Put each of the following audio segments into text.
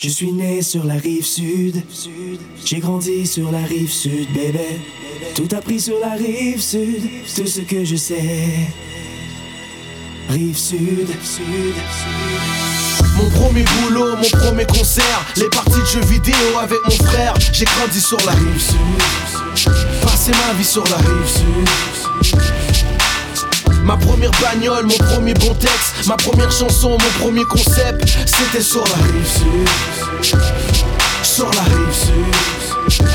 Je suis né sur la rive sud, j'ai grandi sur la rive sud, bébé. Tout appris sur la rive sud, tout ce que je sais. Rive sud. Mon premier boulot, mon premier concert, les parties de jeux vidéo avec mon frère. J'ai grandi sur la rive sud, passé ma vie sur la rive sud. Ma première bagnole, mon premier bon texte, ma première chanson, mon premier concept, c'était sur la rive sud, sur la rive sud.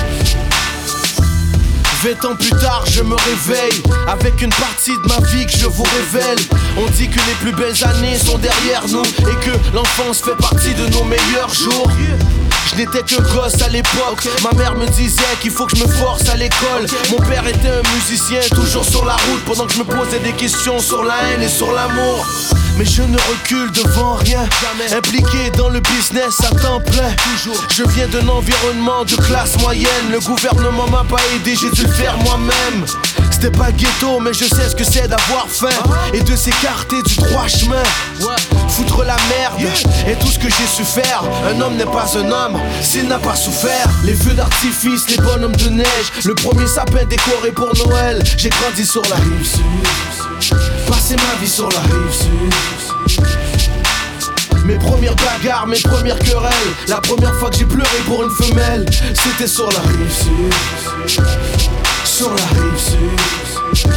20 ans plus tard, je me réveille avec une partie de ma vie que je vous révèle. On dit que les plus belles années sont derrière nous et que l'enfance fait partie de nos meilleurs jours. Je n'étais que gosse à l'époque. Ma mère me disait qu'il faut que je me force à l'école. Mon père était un musicien, toujours sur la route, pendant que je me posais des questions sur la haine et sur l'amour. Mais je ne recule devant rien, impliqué dans le business à temps plein. Je viens d'un environnement de classe moyenne. Le gouvernement m'a pas aidé, j'ai dû le faire moi-même. C'était pas ghetto, mais je sais ce que c'est d'avoir faim et de s'écarter du droit chemin. Foutre la merde est tout ce que j'ai su faire. Un homme n'est pas un homme s'il n'a pas souffert. Les feux d'artifice, les bonhommes de neige, le premier sapin décoré pour Noël. J'ai grandi sur la rive sud, passé ma vie sur la rive sud. Mes premières bagarres, mes premières querelles, la première fois que j'ai pleuré pour une femelle, c'était sur la rive sud, sur la rive sud.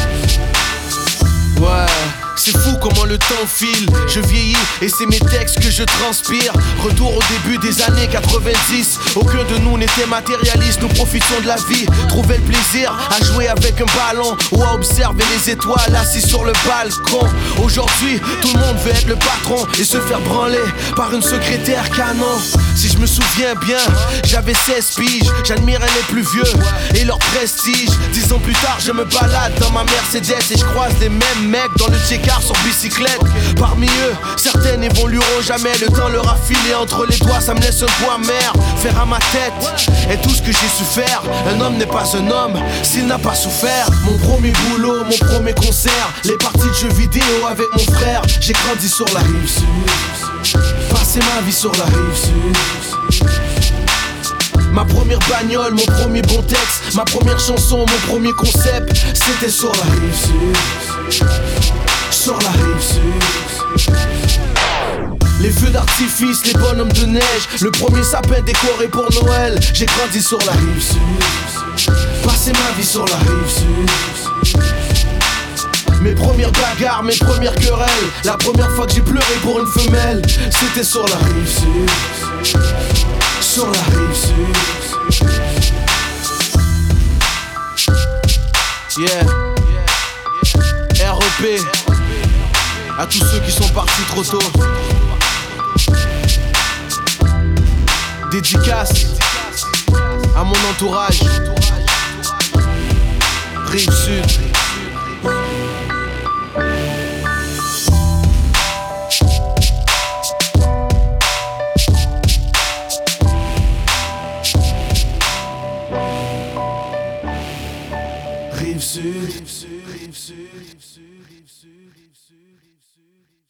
Ouais, c'est fou comment le temps file. Je vieillis et c'est mes textes que je transpire. Retour au début des années 90. Aucun de nous n'était matérialiste, nous profitions de la vie. Trouver le plaisir à jouer avec un ballon ou à observer les étoiles assis sur le balcon. Aujourd'hui, tout le monde veut être le patron et se faire branler par une secrétaire canon. Si je me souviens bien, j'avais 16 piges. J'admirais les plus vieux et leur prestige. 10 ans plus tard, je me balade dans ma Mercedes et je croise les mêmes mecs dans le check-car sur bicyclette. Parmi eux, certains n'évolueront jamais. Le temps leur a filé entre les doigts, ça me laisse un poids amer. Faire à ma tête est tout ce que j'ai su faire. Un homme n'est pas un homme s'il n'a pas souffert. Mon premier boulot, mon premier concert, les parties de jeux vidéo avec mon frère. J'ai grandi sur la rive sud, passé ma vie sur la rive sud. Ma première bagnole, mon premier bon texte, ma première chanson, mon premier concept, c'était sur la rive sud, sur la rive sud. Les feux d'artifice, les bonhommes de neige, le premier sapin décoré pour Noël. J'ai grandi sur la rive sud, passé ma vie sur la rive sud. Mes premières bagarres, mes premières querelles, la première fois que j'ai pleuré pour une femelle, c'était sur la rive sud, sur la rive sud. Yeah, REP à tous ceux qui sont partis trop tôt. Dédicace à mon entourage. Rive sud. Rive sud, rive sud, rive sud, rive sud, rive sud, rive sud, rive sud.